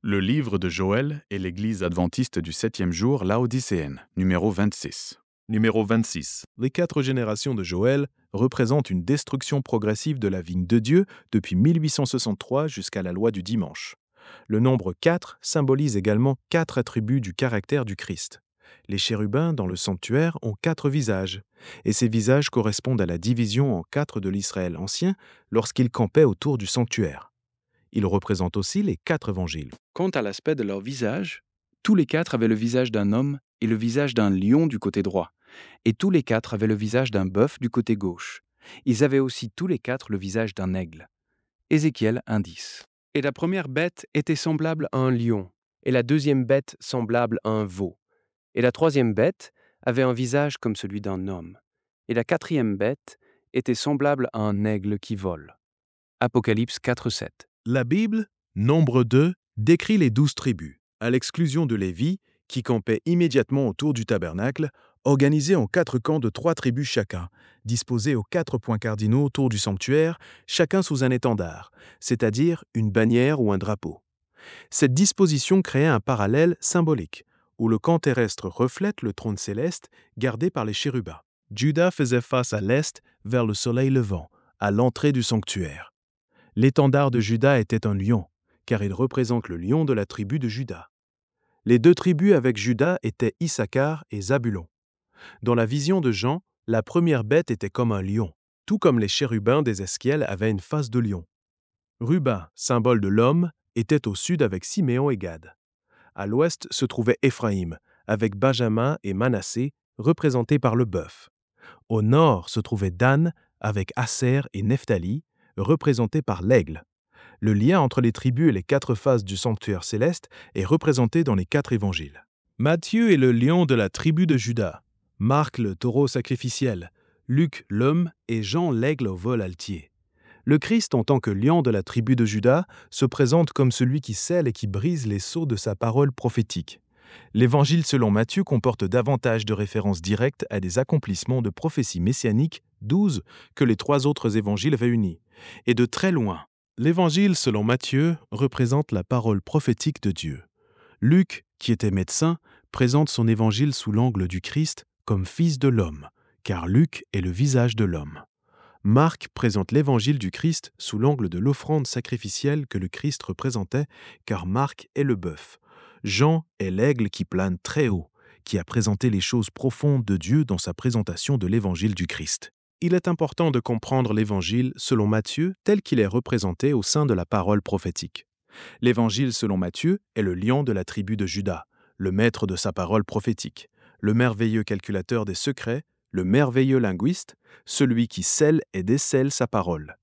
Le livre de Joël et l'Église adventiste du septième jour laodicéenne, numéro 26. Numéro 26. Les 4 générations de Joël représentent une destruction progressive de la vigne de Dieu depuis 1863 jusqu'à la loi du dimanche. Le nombre 4 symbolise également 4 attributs du caractère du Christ. Les chérubins dans le sanctuaire ont 4 visages, et ces visages correspondent à la division en 4 de l'Israël ancien lorsqu'ils campaient autour du sanctuaire. Ils représentent aussi les 4 évangiles. Quant à l'aspect de leur visage, tous les 4 avaient le visage d'un homme et le visage d'un lion du côté droit, et tous les 4 avaient le visage d'un bœuf du côté gauche. Ils avaient aussi tous les 4 le visage d'un aigle. Ézéchiel 1:10. Et la première bête était semblable à un lion, et la deuxième bête semblable à un veau. Et la troisième bête avait un visage comme celui d'un homme, et la quatrième bête était semblable à un aigle qui vole. Apocalypse 4:7. La Bible, Nombre 2, décrit les 12 tribus, à l'exclusion de Lévi, qui campait immédiatement autour du tabernacle, organisés en 4 camps de 3 tribus chacun, disposés aux 4 points cardinaux autour du sanctuaire, chacun sous un étendard, c'est-à-dire une bannière ou un drapeau. Cette disposition créait un parallèle symbolique, où le camp terrestre reflète le trône céleste gardé par les chérubins. Juda faisait face à l'est, vers le soleil levant, à l'entrée du sanctuaire. L'étendard de Juda était un lion, car il représente le lion de la tribu de Juda. Les 2 tribus avec Juda étaient Issachar et Zabulon. Dans la vision de Jean, la première bête était comme un lion, tout comme les chérubins d'Ézéchiel avaient une face de lion. Ruben, symbole de l'homme, était au sud avec Siméon et Gad. À l'ouest se trouvait Éphraïm, avec Benjamin et Manassé, représentés par le bœuf. Au nord se trouvait Dan, avec Aser et Nephtali, représentés par l'aigle. Le lien entre les tribus et les 4 faces du sanctuaire céleste est représenté dans les 4 évangiles. Matthieu est le lion de la tribu de Juda, Marc le taureau sacrificiel, Luc l'homme et Jean l'aigle au vol altier. Le Christ, en tant que lion de la tribu de Juda, se présente comme celui qui scelle et qui brise les sceaux de sa parole prophétique. L'Évangile selon Matthieu comporte davantage de références directes à des accomplissements de prophéties messianiques, 12, que les 3 autres évangiles réunis, et de très loin. L'Évangile selon Matthieu représente la parole prophétique de Dieu. Luc, qui était médecin, présente son Évangile sous l'angle du Christ comme Fils de l'homme, car Luc est le visage de l'homme. Marc présente l'Évangile du Christ sous l'angle de l'offrande sacrificielle que le Christ représentait, car Marc est le bœuf. Jean est l'aigle qui plane très haut, qui a présenté les choses profondes de Dieu dans sa présentation de l'Évangile du Christ. Il est important de comprendre l'Évangile selon Matthieu tel qu'il est représenté au sein de la parole prophétique. L'Évangile selon Matthieu est le lion de la tribu de Juda, le maître de sa parole prophétique, le merveilleux calculateur des secrets, le merveilleux linguiste, celui qui scelle et décèle sa parole.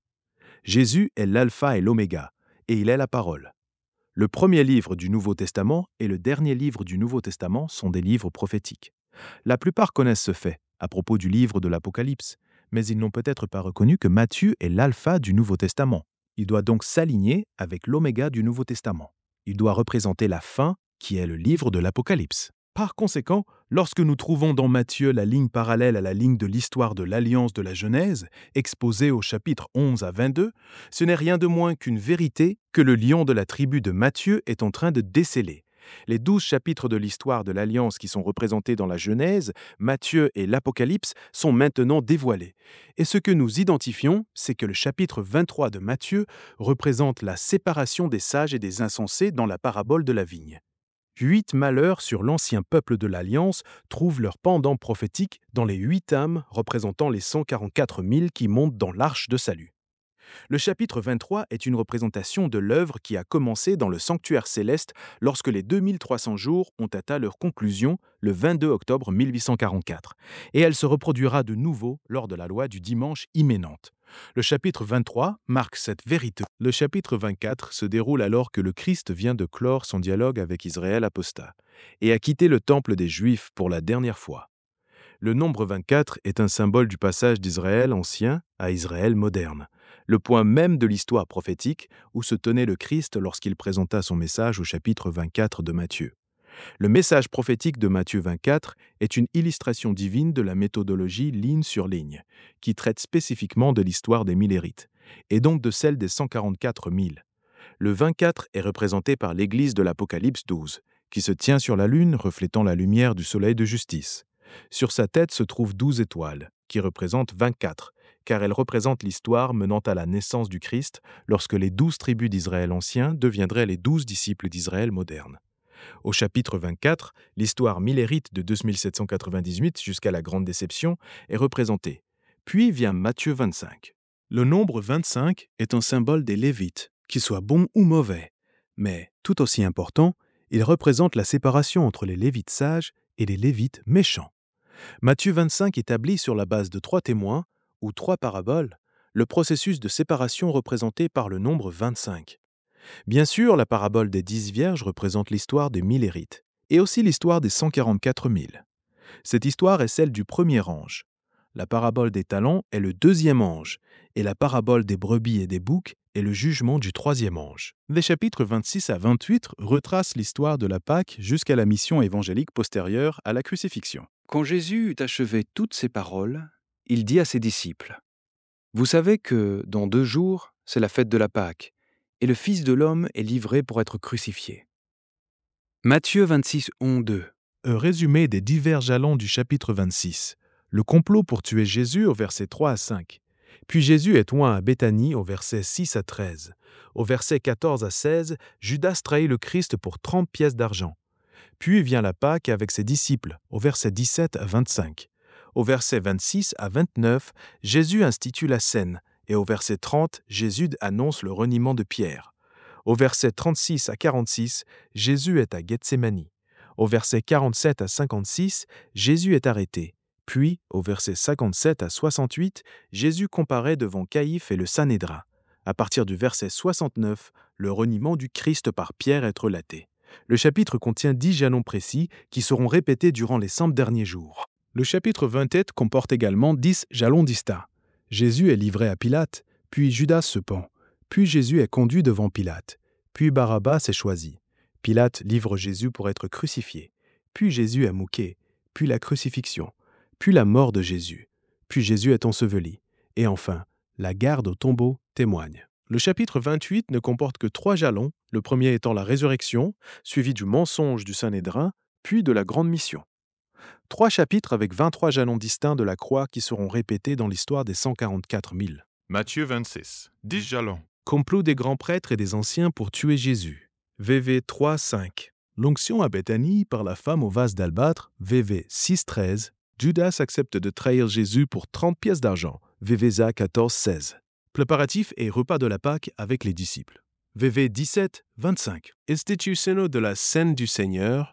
Jésus est l'alpha et l'oméga, et il est la parole. Le premier livre du Nouveau Testament et le dernier livre du Nouveau Testament sont des livres prophétiques. La plupart connaissent ce fait, à propos du livre de l'Apocalypse, mais ils n'ont peut-être pas reconnu que Matthieu est l'alpha du Nouveau Testament. Il doit donc s'aligner avec l'oméga du Nouveau Testament. Il doit représenter la fin, qui est le livre de l'Apocalypse. Par conséquent, lorsque nous trouvons dans Matthieu la ligne parallèle à la ligne de l'histoire de l'Alliance de la Genèse, exposée au chapitre 11 à 22, ce n'est rien de moins qu'une vérité que le lion de la tribu de Matthieu est en train de déceler. Les 12 chapitres de l'histoire de l'Alliance qui sont représentés dans la Genèse, Matthieu et l'Apocalypse sont maintenant dévoilés. Et ce que nous identifions, c'est que le chapitre 23 de Matthieu représente la séparation des sages et des insensés dans la parabole de la vigne. 8 malheurs sur l'ancien peuple de l'Alliance trouvent leur pendant prophétique dans les 8 âmes représentant les 144 000 qui montent dans l'arche de salut. Le chapitre 23 est une représentation de l'œuvre qui a commencé dans le sanctuaire céleste lorsque les 2300 jours ont atteint leur conclusion le 22 octobre 1844, et elle se reproduira de nouveau lors de la loi du dimanche imminente. Le chapitre 23 marque cette vérité. Le chapitre 24 se déroule alors que le Christ vient de clore son dialogue avec Israël apostat et a quitté le temple des Juifs pour la dernière fois. Le nombre 24 est un symbole du passage d'Israël ancien à Israël moderne, le point même de l'histoire prophétique où se tenait le Christ lorsqu'il présenta son message au chapitre 24 de Matthieu. Le message prophétique de Matthieu 24 est une illustration divine de la méthodologie ligne sur ligne, qui traite spécifiquement de l'histoire des Millérites, et donc de celle des 144 000. Le 24 est représenté par l'église de l'Apocalypse 12, qui se tient sur la lune reflétant la lumière du soleil de justice. Sur sa tête se trouvent 12 étoiles, qui représentent 24, car elles représentent l'histoire menant à la naissance du Christ lorsque les 12 tribus d'Israël ancien deviendraient les 12 disciples d'Israël moderne. Au chapitre 24, l'histoire millérite de 2798 jusqu'à la Grande Déception est représentée. Puis vient Matthieu 25. Le nombre 25 est un symbole des Lévites, qu'ils soient bons ou mauvais. Mais, tout aussi important, il représente la séparation entre les Lévites sages et les Lévites méchants. Matthieu 25 établit sur la base de 3 témoins, ou 3 paraboles, le processus de séparation représenté par le nombre 25. Bien sûr, la parabole des 10 vierges représente l'histoire des millérites, et aussi l'histoire des 144 000. Cette histoire est celle du premier ange. La parabole des talents est le deuxième ange, et la parabole des brebis et des boucs est le jugement du troisième ange. Les chapitres 26 à 28 retracent l'histoire de la Pâque jusqu'à la mission évangélique postérieure à la crucifixion. Quand Jésus eut achevé toutes ces paroles, il dit à ses disciples : « Vous savez que, dans 2 jours, c'est la fête de la Pâque, et le Fils de l'homme est livré pour être crucifié. » Matthieu 26, 1-2. Un résumé des divers jalons du chapitre 26. Le complot pour tuer Jésus au verset 3 à 5. Puis Jésus est oint à Béthanie au verset 6 à 13. Au verset 14 à 16, Judas trahit le Christ pour 30 pièces d'argent. Puis vient la Pâque avec ses disciples au verset 17 à 25. Au verset 26 à 29, Jésus institue la scène et au verset 30, Jésus annonce le reniement de Pierre. Au verset 36 à 46, Jésus est à Gethsémani. Au verset 47 à 56, Jésus est arrêté. Puis, au verset 57 à 68, Jésus comparaît devant Caïphe et le Sanhédrin. À partir du verset 69, le reniement du Christ par Pierre est relaté. Le chapitre contient 10 jalons précis qui seront répétés durant les 100 derniers jours. Le chapitre 28 comporte également 10 jalons distincts. Jésus est livré à Pilate, puis Judas se pend, puis Jésus est conduit devant Pilate, puis Barabbas est choisi. Pilate livre Jésus pour être crucifié, puis Jésus est mouqué, puis la crucifixion, puis la mort de Jésus, puis Jésus est enseveli, et enfin, la garde au tombeau témoigne. Le chapitre 28 ne comporte que 3 jalons, le premier étant la résurrection, suivi du mensonge du Sanhédrin, puis de la grande mission. 3 chapitres avec 23 jalons distincts de la croix qui seront répétés dans l'histoire des 144 000. Matthieu 26, 10 jalons. Complot des grands prêtres et des anciens pour tuer Jésus. VV 3, 5. L'onction à Béthanie par la femme au vase d'albâtre. VV 6, 13. Judas accepte de trahir Jésus pour 30 pièces d'argent. VV 14, 16. Préparatifs et repas de la Pâque avec les disciples. VV 17, 25. Institution de la scène du Seigneur.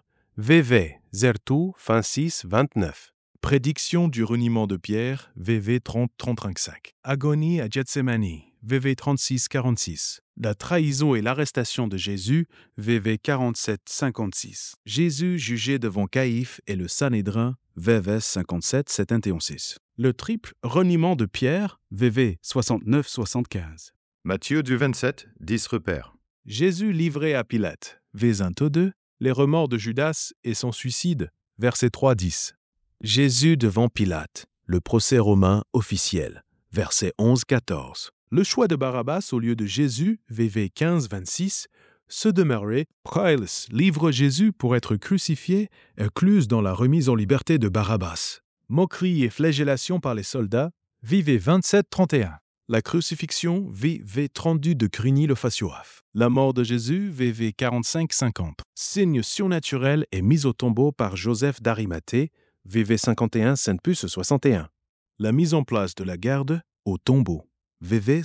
VV 02, 26, 29. Prédiction du reniement de Pierre. VV 30, 35. Agonie à Gethsémani. VV 36, 46. La trahison et l'arrestation de Jésus. VV 47, 56. Jésus jugé devant Caïphe et le Sanhédrin. VV 57, 71. Le triple reniement de Pierre. VV 69, 75. Matthieu du 27, 10 repères. Jésus livré à Pilate. V22. Les remords de Judas et son suicide. Verset 3, 10. Jésus devant Pilate. Le procès romain officiel. Verset 11, 14. Le choix de Barabbas au lieu de Jésus. VV 15, 26. Se demeurer, Pilate livre Jésus pour être crucifié, incluse dans la remise en liberté de Barabbas. Moquerie et flagellation par les soldats. VV 27, 31. La crucifixion, VV 32 de Crigny le Facioaf. La mort de Jésus, VV 45-50. Signe surnaturel et mise au tombeau par Joseph d'Arimathée, VV 51 Sainte-Puce 61. La mise en place de la garde au tombeau, VV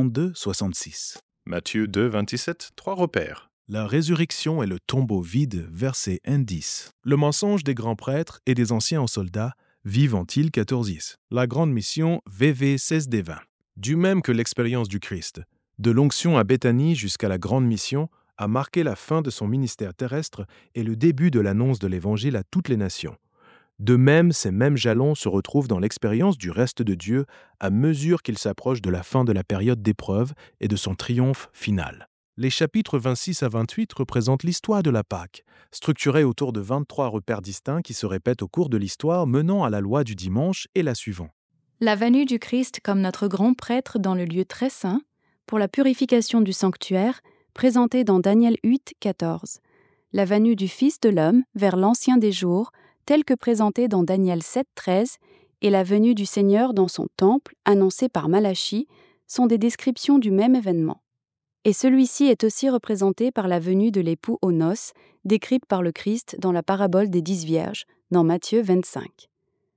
62-66. Matthieu 2, 27, 3 repères. La résurrection et le tombeau vide, verset 1-10. Le mensonge des grands prêtres et des anciens aux soldats, vivent-ils 14. La grande mission, VV 16-20. Du même que l'expérience du Christ, de l'onction à Béthanie jusqu'à la grande mission, a marqué la fin de son ministère terrestre et le début de l'annonce de l'Évangile à toutes les nations. De même, ces mêmes jalons se retrouvent dans l'expérience du reste de Dieu à mesure qu'il s'approche de la fin de la période d'épreuve et de son triomphe final. Les chapitres 26 à 28 représentent l'histoire de la Pâque, structurée autour de 23 repères distincts qui se répètent au cours de l'histoire menant à la loi du dimanche et la suivant. La venue du Christ comme notre grand prêtre dans le lieu très saint, pour la purification du sanctuaire, présenté dans Daniel 8, 14. La venue du Fils de l'homme vers l'ancien des jours, telle que présentée dans Daniel 7, 13, et la venue du Seigneur dans son temple, annoncée par Malachie, sont des descriptions du même événement. Et celui-ci est aussi représenté par la venue de l'époux aux noces, décrite par le Christ dans la parabole des 10 vierges, dans Matthieu 25.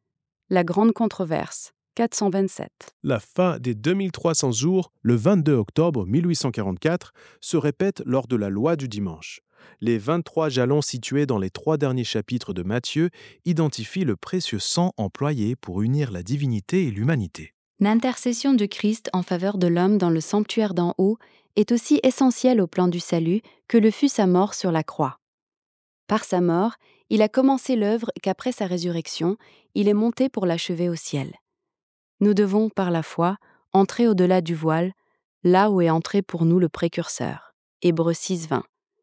La grande controverse, 427. La fin des 2300 jours, le 22 octobre 1844, se répète lors de la loi du dimanche. Les 23 jalons situés dans les 3 derniers chapitres de Matthieu identifient le précieux sang employé pour unir la divinité et l'humanité. L'intercession du Christ en faveur de l'homme dans le sanctuaire d'en haut est aussi essentielle au plan du salut que le fut sa mort sur la croix. Par sa mort, il a commencé l'œuvre qu'après sa résurrection, il est monté pour l'achever au ciel. Nous devons, par la foi, entrer au-delà du voile, là où est entré pour nous le précurseur. Hébreux 6, 20.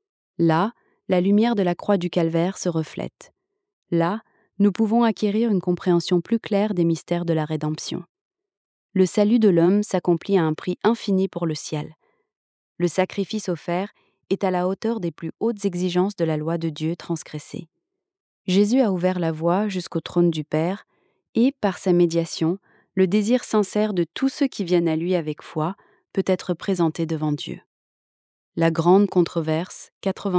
Là, la lumière de la croix du calvaire se reflète. Là, nous pouvons acquérir une compréhension plus claire des mystères de la rédemption. Le salut de l'homme s'accomplit à un prix infini pour le ciel. Le sacrifice offert est à la hauteur des plus hautes exigences de la loi de Dieu transgressée. Jésus a ouvert la voie jusqu'au trône du Père et, par sa médiation, le désir sincère de tous ceux qui viennent à lui avec foi peut être présenté devant Dieu. La grande controverse,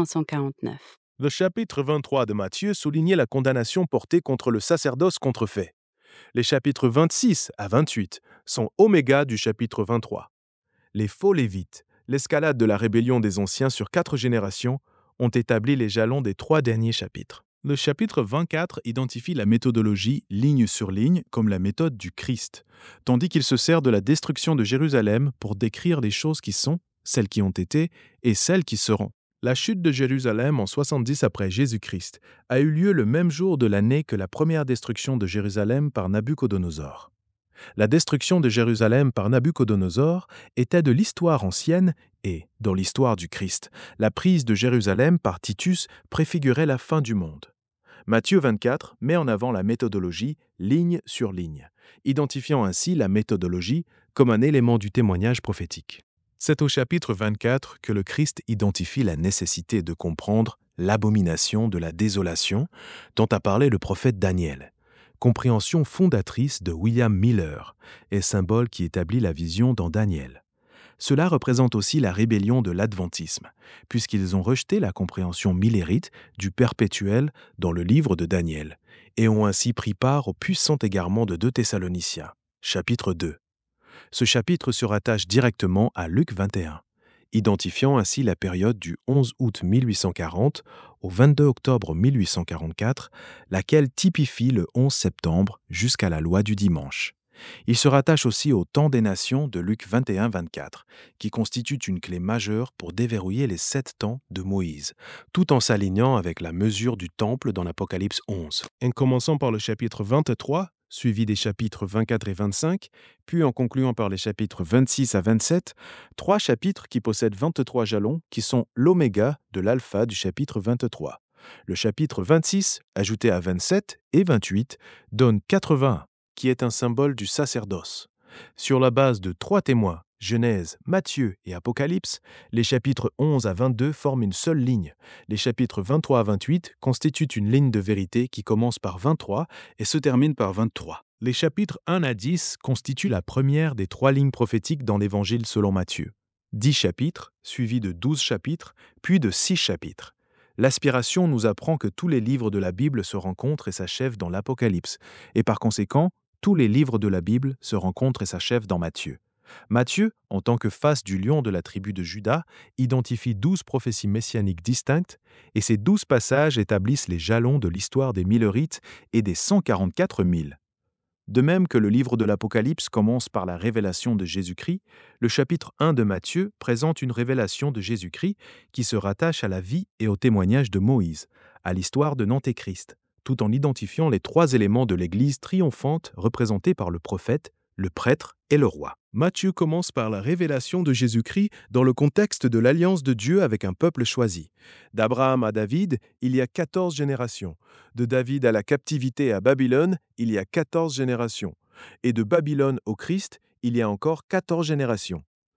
80-149. Le chapitre 23 de Matthieu soulignait la condamnation portée contre le sacerdoce contrefait. Les chapitres 26 à 28 sont oméga du chapitre 23. Les faux lévites, l'escalade de la rébellion des anciens sur 4 générations, ont établi les jalons des 3 derniers chapitres. Le chapitre 24 identifie la méthodologie ligne sur ligne comme la méthode du Christ, tandis qu'il se sert de la destruction de Jérusalem pour décrire les choses qui sont, celles qui ont été et celles qui seront. La chute de Jérusalem en 70 après Jésus-Christ a eu lieu le même jour de l'année que la première destruction de Jérusalem par Nabuchodonosor. La destruction de Jérusalem par Nabuchodonosor était de l'histoire ancienne et, dans l'histoire du Christ, la prise de Jérusalem par Titus préfigurait la fin du monde. Matthieu 24 met en avant la méthodologie ligne sur ligne, identifiant ainsi la méthodologie comme un élément du témoignage prophétique. C'est au chapitre 24 que le Christ identifie la nécessité de comprendre l'abomination de la désolation dont a parlé le prophète Daniel, compréhension fondatrice de William Miller et symbole qui établit la vision dans Daniel. Cela représente aussi la rébellion de l'adventisme, puisqu'ils ont rejeté la compréhension millérite du perpétuel dans le livre de Daniel, et ont ainsi pris part au puissant égarement de 2 Thessaloniciens, chapitre 2. Ce chapitre se rattache directement à Luc 21, identifiant ainsi la période du 11 août 1840 au 22 octobre 1844, laquelle typifie le 11 septembre jusqu'à la loi du dimanche. Il se rattache aussi au temps des nations de Luc 21-24, qui constitue une clé majeure pour déverrouiller les 7 temps de Moïse, tout en s'alignant avec la mesure du temple dans l'Apocalypse 11. En commençant par le chapitre 23, suivi des chapitres 24 et 25, puis en concluant par les chapitres 26 à 27, 3 chapitres qui possèdent 23 jalons, qui sont l'oméga de l'alpha du chapitre 23. Le chapitre 26, ajouté à 27 et 28, donne 81, qui est un symbole du sacerdoce. Sur la base de 3 témoins, Genèse, Matthieu et Apocalypse, les chapitres 11 à 22 forment une seule ligne. Les chapitres 23 à 28 constituent une ligne de vérité qui commence par 23 et se termine par 23. Les chapitres 1 à 10 constituent la première des 3 lignes prophétiques dans l'Évangile selon Matthieu. 10 chapitres, suivis de 12 chapitres, puis de 6 chapitres. L'aspiration nous apprend que tous les livres de la Bible se rencontrent et s'achèvent dans l'Apocalypse, et par conséquent, tous les livres de la Bible se rencontrent et s'achèvent dans Matthieu. Matthieu, en tant que face du lion de la tribu de Juda, identifie 12 prophéties messianiques distinctes, et ces 12 passages établissent les jalons de l'histoire des Millerites et des 144 000. De même que le livre de l'Apocalypse commence par la révélation de Jésus-Christ, le chapitre 1 de Matthieu présente une révélation de Jésus-Christ qui se rattache à la vie et au témoignage de Moïse, à l'histoire de l'Antéchrist, tout en identifiant les 3 éléments de l'Église triomphante représentés par le prophète, le prêtre et le roi. Matthieu commence par la révélation de Jésus-Christ dans le contexte de l'alliance de Dieu avec un peuple choisi. D'Abraham à David, il y a 14 générations. De David à la captivité à Babylone, il y a 14 générations. Et de Babylone au Christ, il y a encore 14 générations.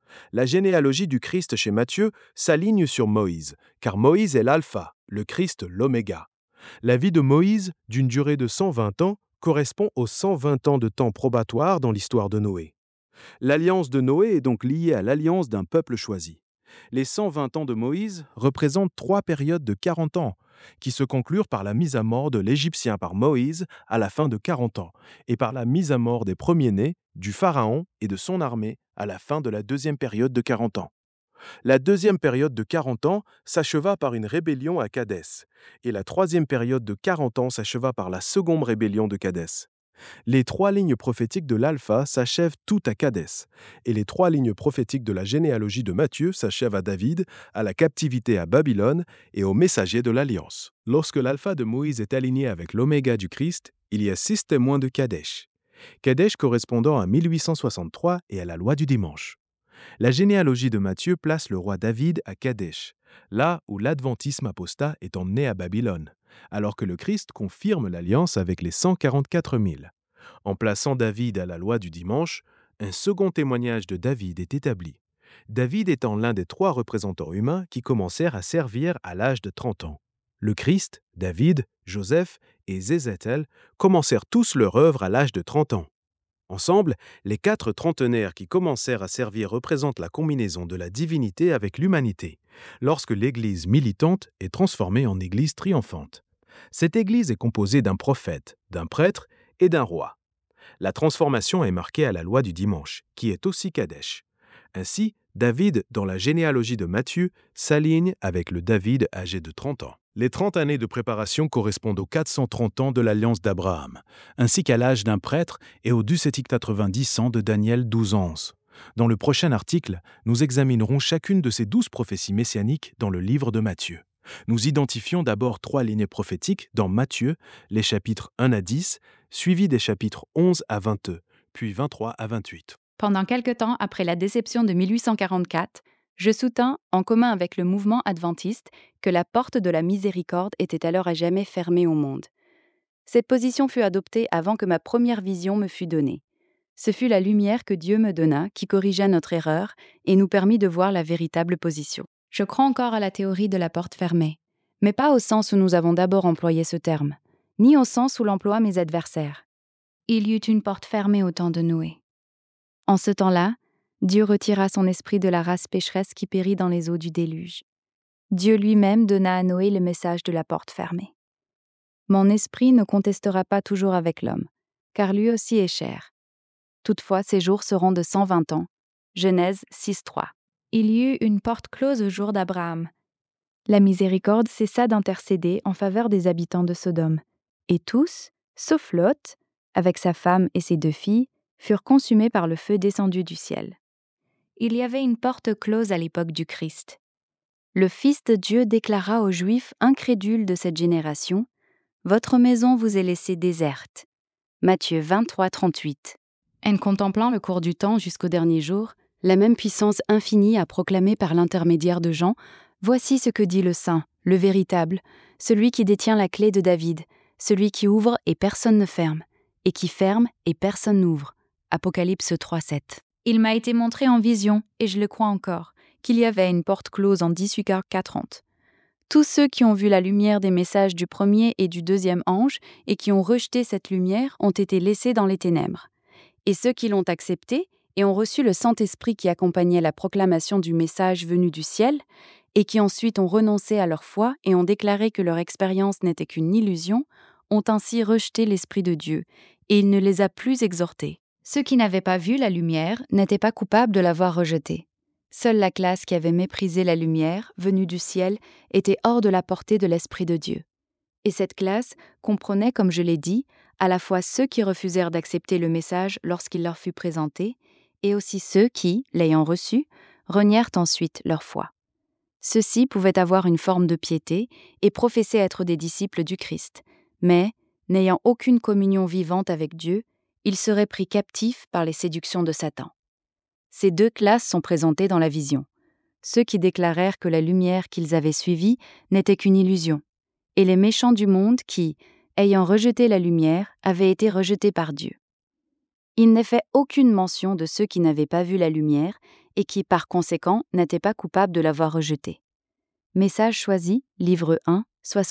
La généalogie du Christ chez Matthieu s'aligne sur Moïse, car Moïse est l'alpha, le Christ l'oméga. La vie de Moïse, d'une durée de 120 ans, correspond aux 120 ans de temps probatoire dans l'histoire de Noé. L'alliance de Noé est donc liée à l'alliance d'un peuple choisi. Les 120 ans de Moïse représentent 3 périodes de 40 ans, qui se conclurent par la mise à mort de l'Égyptien par Moïse à la fin de 40 ans, et par la mise à mort des premiers-nés, du Pharaon et de son armée à la fin de la deuxième période de 40 ans. La deuxième période de 40 ans s'acheva par une rébellion à Kadès, et la troisième période de 40 ans s'acheva par la seconde rébellion de Kadès. Les 3 lignes prophétiques de l'Alpha s'achèvent toutes à Kadès, et les 3 lignes prophétiques de la généalogie de Matthieu s'achèvent à David, à la captivité à Babylone et aux messagers de l'Alliance. Lorsque l'Alpha de Moïse est aligné avec l'Oméga du Christ, il y a 6 témoins de Kadesh. Kadesh correspondant à 1863 et à la loi du dimanche. La généalogie de Matthieu place le roi David à Kadesh, là où l'adventisme apostat est emmené à Babylone, alors que le Christ confirme l'alliance avec les 144 000. En plaçant David à la loi du dimanche, un second témoignage de David est établi. David étant l'un des 3 représentants humains qui commencèrent à servir à l'âge de 30 ans. Le Christ, David, Joseph et Zézétel commencèrent tous leur œuvre à l'âge de 30 ans. Ensemble, les 4 trentenaires qui commencèrent à servir représentent la combinaison de la divinité avec l'humanité, lorsque l'Église militante est transformée en Église triomphante. Cette Église est composée d'un prophète, d'un prêtre et d'un roi. La transformation est marquée à la loi du dimanche, qui est aussi Kadesh. Ainsi, David, dans la généalogie de Matthieu, s'aligne avec le David âgé de 30 ans. Les 30 années de préparation correspondent aux 430 ans de l'alliance d'Abraham, ainsi qu'à l'âge d'un prêtre et aux 290 ans de Daniel 12 ans. Dans le prochain article, nous examinerons chacune de ces 12 prophéties messianiques dans le livre de Matthieu. Nous identifions d'abord 3 lignes prophétiques dans Matthieu, les chapitres 1 à 10, suivis des chapitres 11 à 22, puis 23 à 28. Pendant quelque temps après la déception de 1844, je soutins, en commun avec le mouvement adventiste, que la porte de la miséricorde était alors à jamais fermée au monde. Cette position fut adoptée avant que ma première vision me fût donnée. Ce fut la lumière que Dieu me donna qui corrigea notre erreur et nous permit de voir la véritable position. Je crois encore à la théorie de la porte fermée, mais pas au sens où nous avons d'abord employé ce terme, ni au sens où l'emploient mes adversaires. Il y eut une porte fermée au temps de Noé. En ce temps-là, Dieu retira son esprit de la race pécheresse qui périt dans les eaux du déluge. Dieu lui-même donna à Noé le message de la porte fermée. Mon esprit ne contestera pas toujours avec l'homme, car lui aussi est cher. Toutefois, ses jours seront de 120 ans. Genèse 6.3. Il y eut une porte close au jour d'Abraham. La miséricorde cessa d'intercéder en faveur des habitants de Sodome, et tous, sauf Lot, avec sa femme et ses 2 filles, furent consumés par le feu descendu du ciel. Il y avait une porte close à l'époque du Christ. Le Fils de Dieu déclara aux Juifs incrédules de cette génération : « Votre maison vous est laissée déserte. » Matthieu 23.38. En contemplant le cours du temps jusqu'au dernier jour, la même puissance infinie a proclamé par l'intermédiaire de Jean : « Voici ce que dit le Saint, le véritable, celui qui détient la clé de David, celui qui ouvre et personne ne ferme, et qui ferme et personne n'ouvre. » Apocalypse 3.7. Il m'a été montré en vision, et je le crois encore, qu'il y avait une porte close en 1840. Tous ceux qui ont vu la lumière des messages du premier et du deuxième ange et qui ont rejeté cette lumière ont été laissés dans les ténèbres. Et ceux qui l'ont accepté et ont reçu le Saint-Esprit qui accompagnait la proclamation du message venu du ciel, et qui ensuite ont renoncé à leur foi et ont déclaré que leur expérience n'était qu'une illusion, ont ainsi rejeté l'Esprit de Dieu, et il ne les a plus exhortés. Ceux qui n'avaient pas vu la lumière n'étaient pas coupables de l'avoir rejetée. Seule la classe qui avait méprisé la lumière, venue du ciel, était hors de la portée de l'Esprit de Dieu. Et cette classe comprenait, comme je l'ai dit, à la fois ceux qui refusèrent d'accepter le message lorsqu'il leur fut présenté, et aussi ceux qui, l'ayant reçu, renièrent ensuite leur foi. Ceux-ci pouvaient avoir une forme de piété et professer être des disciples du Christ, mais, n'ayant aucune communion vivante avec Dieu, ils seraient pris captifs par les séductions de Satan. Ces 2 classes sont présentées dans la vision. Ceux qui déclarèrent que la lumière qu'ils avaient suivie n'était qu'une illusion, et les méchants du monde qui, ayant rejeté la lumière, avaient été rejetés par Dieu. Il n'est fait aucune mention de ceux qui n'avaient pas vu la lumière et qui, par conséquent, n'étaient pas coupables de l'avoir rejeté. Message choisi, livre 1,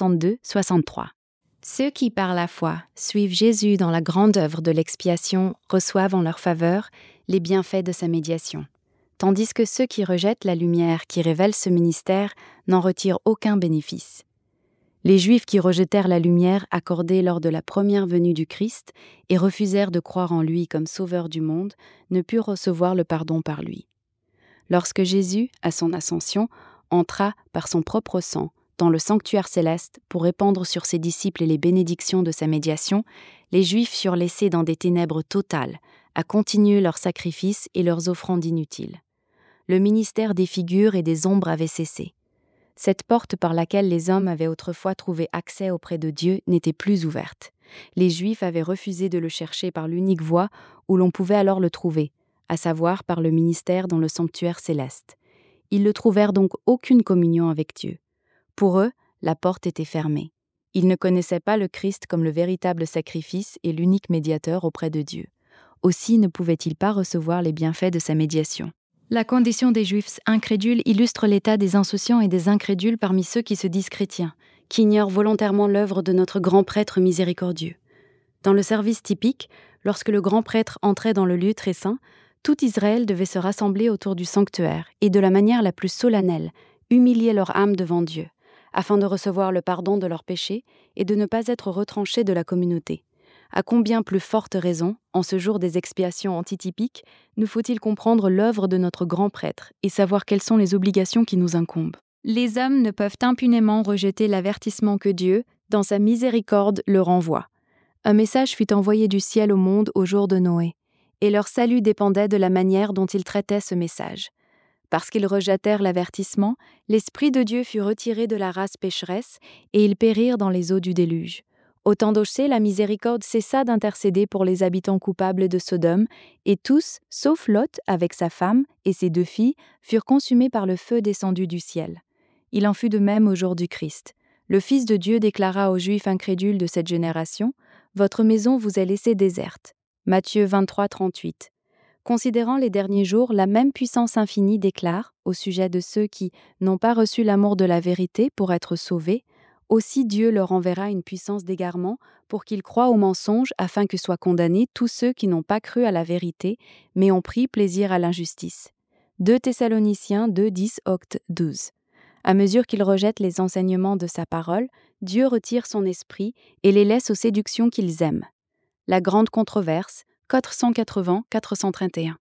62-63. Ceux qui, par la foi, suivent Jésus dans la grande œuvre de l'expiation reçoivent en leur faveur les bienfaits de sa médiation, tandis que ceux qui rejettent la lumière qui révèle ce ministère n'en retirent aucun bénéfice. Les Juifs qui rejetèrent la lumière accordée lors de la première venue du Christ et refusèrent de croire en lui comme sauveur du monde ne purent recevoir le pardon par lui. Lorsque Jésus, à son ascension, entra par son propre sang dans le sanctuaire céleste pour répandre sur ses disciples les bénédictions de sa médiation, les Juifs furent laissés dans des ténèbres totales, à continuer leurs sacrifices et leurs offrandes inutiles. Le ministère des figures et des ombres avait cessé. Cette porte par laquelle les hommes avaient autrefois trouvé accès auprès de Dieu n'était plus ouverte. Les Juifs avaient refusé de le chercher par l'unique voie où l'on pouvait alors le trouver, à savoir par le ministère dans le sanctuaire céleste. Ils ne trouvèrent donc aucune communion avec Dieu. Pour eux, la porte était fermée. Ils ne connaissaient pas le Christ comme le véritable sacrifice et l'unique médiateur auprès de Dieu. Aussi ne pouvaient-ils pas recevoir les bienfaits de sa médiation. La condition des Juifs incrédules illustre l'état des insouciants et des incrédules parmi ceux qui se disent chrétiens, qui ignorent volontairement l'œuvre de notre grand prêtre miséricordieux. Dans le service typique, lorsque le grand prêtre entrait dans le lieu très saint, tout Israël devait se rassembler autour du sanctuaire et de la manière la plus solennelle, humilier leur âme devant Dieu, afin de recevoir le pardon de leurs péchés et de ne pas être retranchés de la communauté. À combien plus forte raison, en ce jour des expiations antitypiques, nous faut-il comprendre l'œuvre de notre grand prêtre et savoir quelles sont les obligations qui nous incombent. Les hommes ne peuvent impunément rejeter l'avertissement que Dieu, dans sa miséricorde, leur envoie. Un message fut envoyé du ciel au monde au jour de Noé, et leur salut dépendait de la manière dont ils traitaient ce message. Parce qu'ils rejetèrent l'avertissement, l'Esprit de Dieu fut retiré de la race pécheresse, et ils périrent dans les eaux du déluge. Au temps d'Oshé, la miséricorde cessa d'intercéder pour les habitants coupables de Sodome, et tous, sauf Lot avec sa femme et ses 2 filles, furent consumés par le feu descendu du ciel. Il en fut de même au jour du Christ. Le Fils de Dieu déclara aux Juifs incrédules de cette génération : « Votre maison vous est laissée déserte. » Matthieu 23, 38. Considérant les derniers jours, la même puissance infinie déclare, au sujet de ceux qui n'ont pas reçu l'amour de la vérité pour être sauvés, aussi Dieu leur enverra une puissance d'égarement pour qu'ils croient au mensonge afin que soient condamnés tous ceux qui n'ont pas cru à la vérité, mais ont pris plaisir à l'injustice. 2 Thessaloniciens 2, 10, Oct 12. À mesure qu'ils rejettent les enseignements de sa parole, Dieu retire son esprit et les laisse aux séductions qu'ils aiment. La grande controverse, 480-431.